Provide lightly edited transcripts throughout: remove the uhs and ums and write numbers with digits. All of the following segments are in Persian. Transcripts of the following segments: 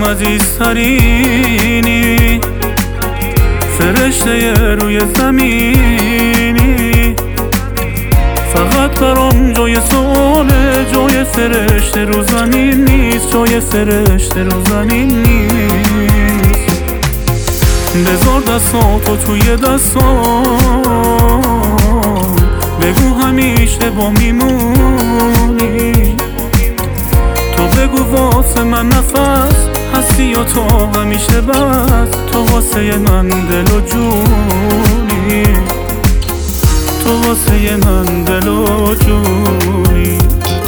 عزیزترینی، فرشته روی زمینی. فقط برام جای سؤاله، جای فرشته رو زمین نیست، جای فرشته رو زمین نیست. بذار دستاتو توی دستام، بگو همیشه با میمونی. تو بگو واسه من نفس هستی یا تو همیشه بس، تو واسه من دل و جونی، تو واسه من دل و جونی.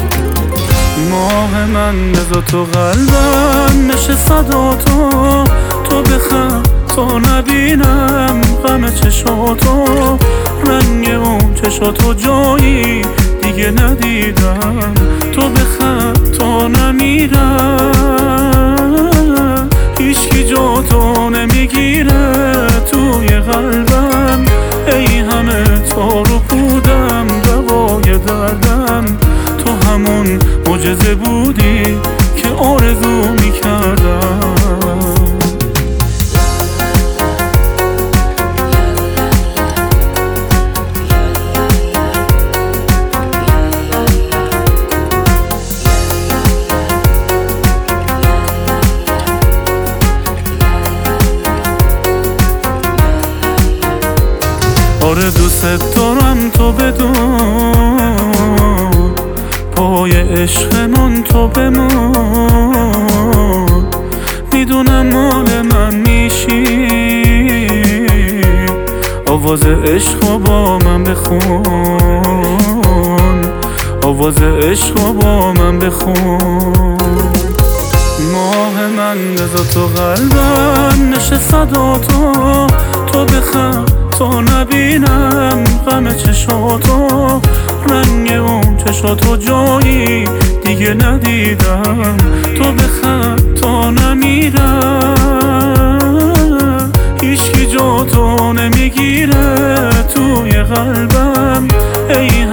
ماه من بذار تو قلبم نشه صدا تو بخند تا نبینم غم چشاتو، رنگ اون چشاتو جایی دیگه ندیدم. تو بخند تا نمیرم، هیچکی جا تو نمیگیره توی قلبم. ای همه تار و پودم دوای دردم، تو همون معجزه بودی که آرزو میکردم. آره دوست دارم تو بدون، پای عشقمون تو بمون. میدونم مال من میشی، آواز عشقو با من بخون، آواز عشقو با من بخون. ماه من بذار تو قلبم نشه صدا تو بخند تا نبینم غم چشاتو، رنگ اون چشاتو جایی دیگه ندیدم. تو بخند تا نمیرم، هیچکی جا تو نمیگیره توی قلبم. ای